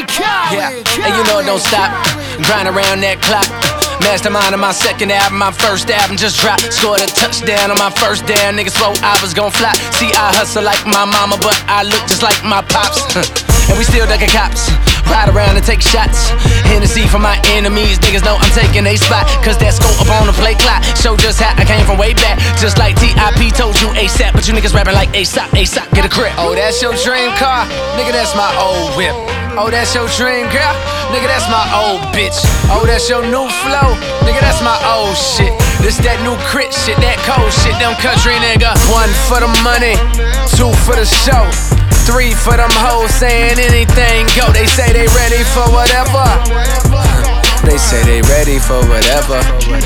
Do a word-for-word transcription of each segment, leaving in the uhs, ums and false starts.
Yeah, and you know it don't stop. Grind around that clock. Mastermind on my second album, my first album just dropped. Scored a touchdown on my first down. Niggas swore I was gon' fly. See, I hustle like my mama, but I look just like my pops. And we still ducking cops. Ride around and take shots. Hennessy for my enemies. Niggas know I'm taking a spot. Cause that scope up on the play clock. Show just how I came from way back. Just like T I P told you ASAP. But you niggas rapping like ASAP, ASAP, get a grip. Oh, that's your dream car? Nigga, that's my old whip. Oh, that's your dream girl? Nigga, that's my old bitch. Oh, that's your new flow? Nigga, that's my old shit. This that new crit shit, that cold shit, them country nigga. One for the money, two for the show, three for them hoes saying anything go. They say they ready for whatever. They say they ready for whatever.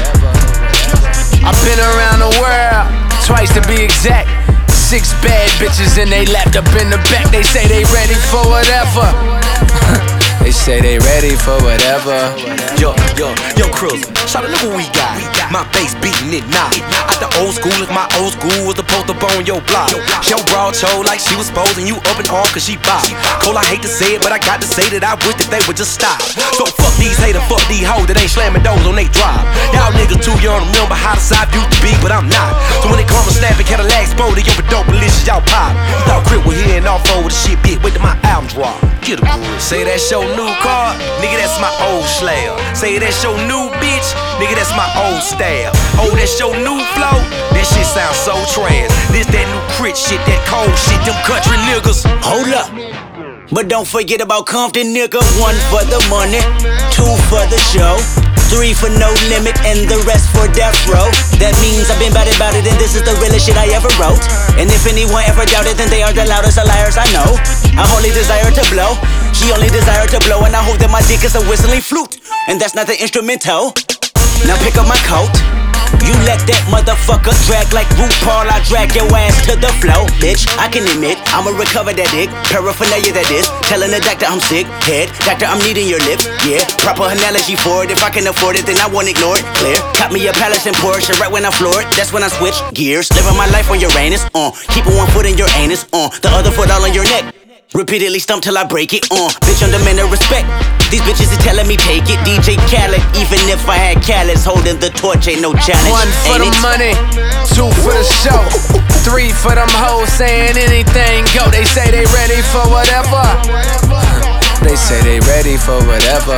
I've been around the world, twice to be exact. Six bad bitches and they lapped up in the back. They say they ready for whatever. They say they ready for whatever. Yo, yo, yo, Cruiser, shout out, look what we got. My bass beating it now. Out the old school, if my old school was supposed to bone your block. Yo, broad show like she was supposed and you up and on cause she bop. Cole, I hate to say it, but I got to say that I wish that they would just stop. So fuck these haters, fuck these hoes that ain't slamming doors on they drive. Y'all niggas too young to remember how the side used to be, but I'm not. So when they come and snapping Cadillac Spody, yo, but dope malicious, y'all pop. You thought Crit was here and off over the shit, bitch, wait till my album drop. Get a groove. Say that's your new car, nigga, that's my old slab. Say that's your new bitch, nigga, that's my old stab. Oh, that's your new flow, that shit sounds so trash. This that new crit shit, that cold shit, them country niggas. Hold up, but don't forget about Compton, nigga. One for the money, two for the show, three for no limit, and the rest for death row. That means I've been about it, about it, and this is the realest shit I ever wrote. And if anyone ever doubted, then they are the loudest of liars I know. I only desire to blow, she only desire to blow, and I hope that my dick is a whistling flute, and that's not the instrumental. Now pick up my coat. You let that motherfucker drag like RuPaul, I drag your ass to the floor, bitch. I can admit, I'ma recover that dick. Paraphernalia that is, telling the doctor I'm sick. Head, doctor, I'm needing your lips. Yeah, proper analogy for it. If I can afford it, then I won't ignore it. Clear, caught me a Palace and Porsche right when I floor it. That's when I switch gears. Living my life on Uranus, uh. Keeping one foot in your anus, uh. The other foot all on your neck. Repeatedly stump till I break it, uh. Bitch, I'm the man of respect. These bitches is telling me take it. D J Khaled, even if I had Khaled's holding the torch, ain't no challenge. One for the money, two for the show, three for them hoes saying anything go. They say they ready for whatever. They say they ready for whatever.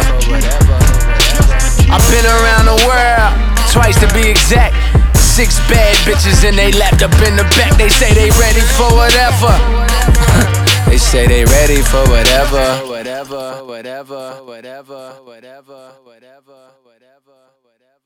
I've been around the world, twice to be exact. Six bad bitches and they lapped up in the back. They say they ready for whatever. They say they ready for whatever. Whatever, whatever, whatever, whatever, whatever, whatever, whatever, whatever.